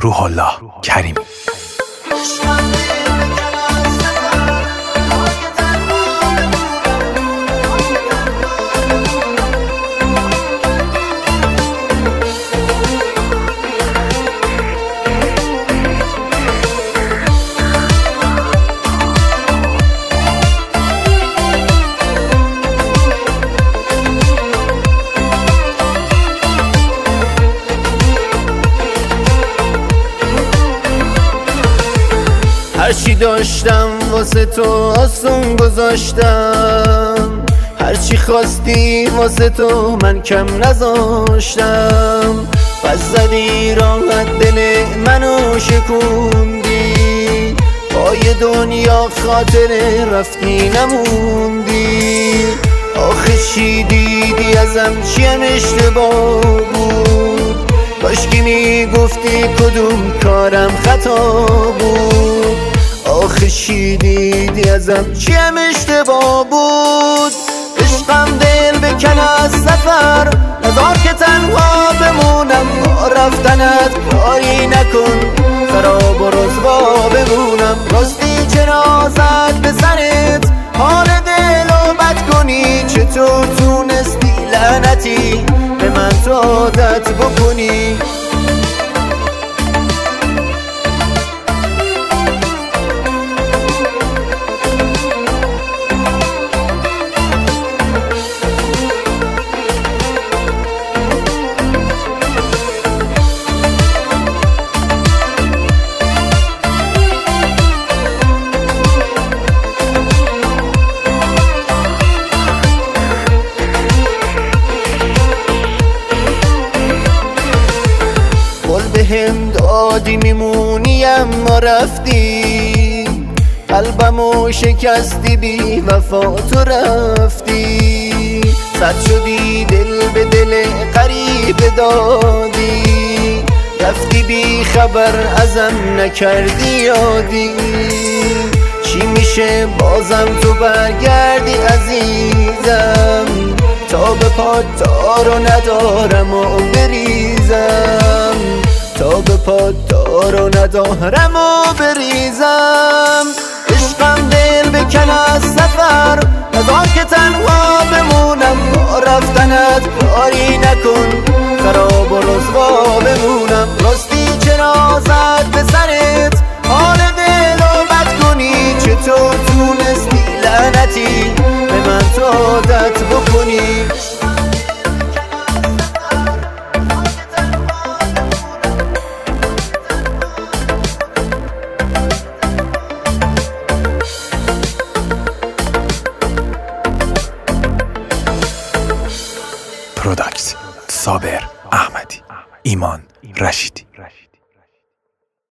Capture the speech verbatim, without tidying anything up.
روح الله کریمی. هرچی داشتم واسه تو آسون گذاشتم، هرچی خواستی واسه تو من کم نذاشتم. پس زدی راحت دل منو شکوندی، با یه دنیا خاطر رفتی نموندی. آخه چی دیدی ازم چیم اشتباه بود، کاشکی میگفتی کدوم کارم خطا بود. آخه چی دیدی ازم چیم اشتباه بود. عشقم دل بکن از سفر، نذار که تنها بمونم. با رفتنت کاری نکن، خراب و رسوا بمونم. راستی چرا زد به سرت حال دل و بد کنی؟ چطور تونستی لعنتی به من تو عادت بکنی؟ بهم دادی میمونی اما رفتی، قلبمو شکستی بی وفا تو رفتی. صد شدی دل به دل غریب دادی، رفتی بی خبر ازم نکردی یادی. چی میشه بازم تو برگردی عزیزم، تا به پات دارو ندارم و بریزم. تا به پات دارو ندارم و بریزم. عشقم دل بکن از سفر، نذار که تنها بمونم. با رفتنت کاری نکن، خراب و رسوا بمونم. راستی چرا زد به سرت حال دل و بد کنی؟ چطور تونستی لعنتی به من تو عادت بکنی؟ پروداکت صابر احمدی، ایمان رشیدی.